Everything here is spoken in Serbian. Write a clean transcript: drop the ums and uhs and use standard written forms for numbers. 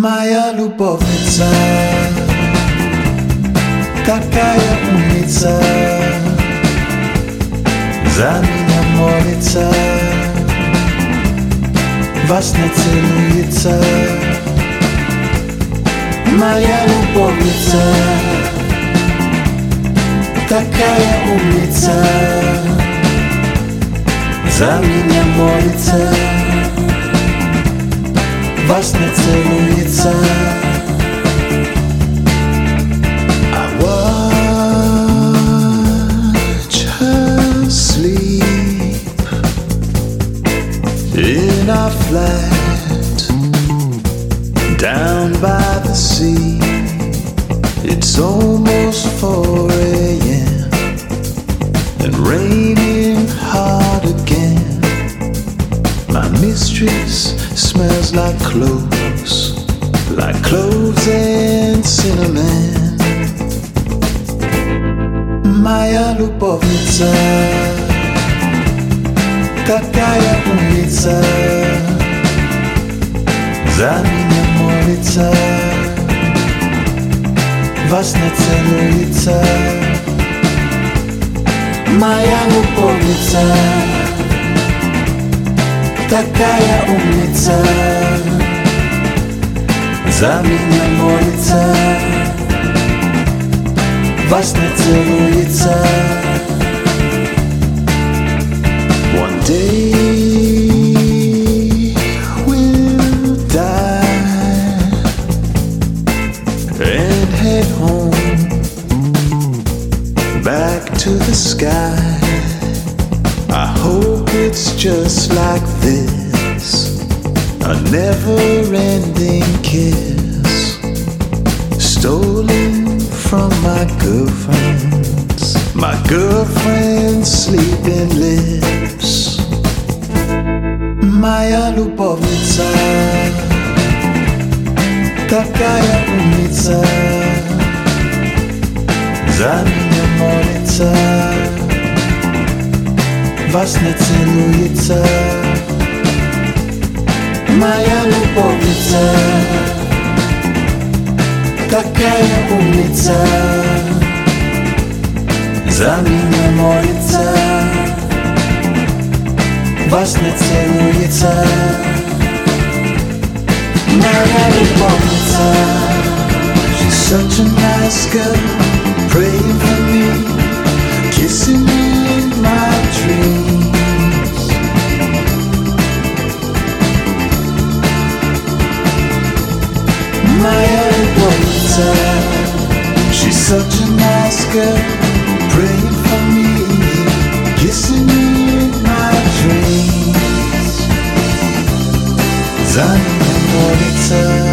Moja lubownica, такая умница, за меня молится, вас не целуется. Моя любовница, такая умница, за меня молится, вас не целуется. I watch her sleep in our flat down by the sea. It's almost 4 a.m. and raining hard again. My mistress smells like cloves and cinnamon. Моя любовница, такая умница, за меня молится, вас не целуется. Моя любовница, такая умница, за меня молится, вас не целуется. One day we'll die and head home back to the sky. I hope it's just like this, a never-ending kiss, stolen from my girlfriend's sleeping lips. Моя любовница, такая умница, за меня молится, вас не целуется. Моя любовница, такая умница, за меня молится, вас не целуется. Моя любовница, she's such a nice girl, praying for me, kissing me in my dreams. Моя любовница, she's such a nice girl, praying for me, kissing me in my dreams. За меня молится.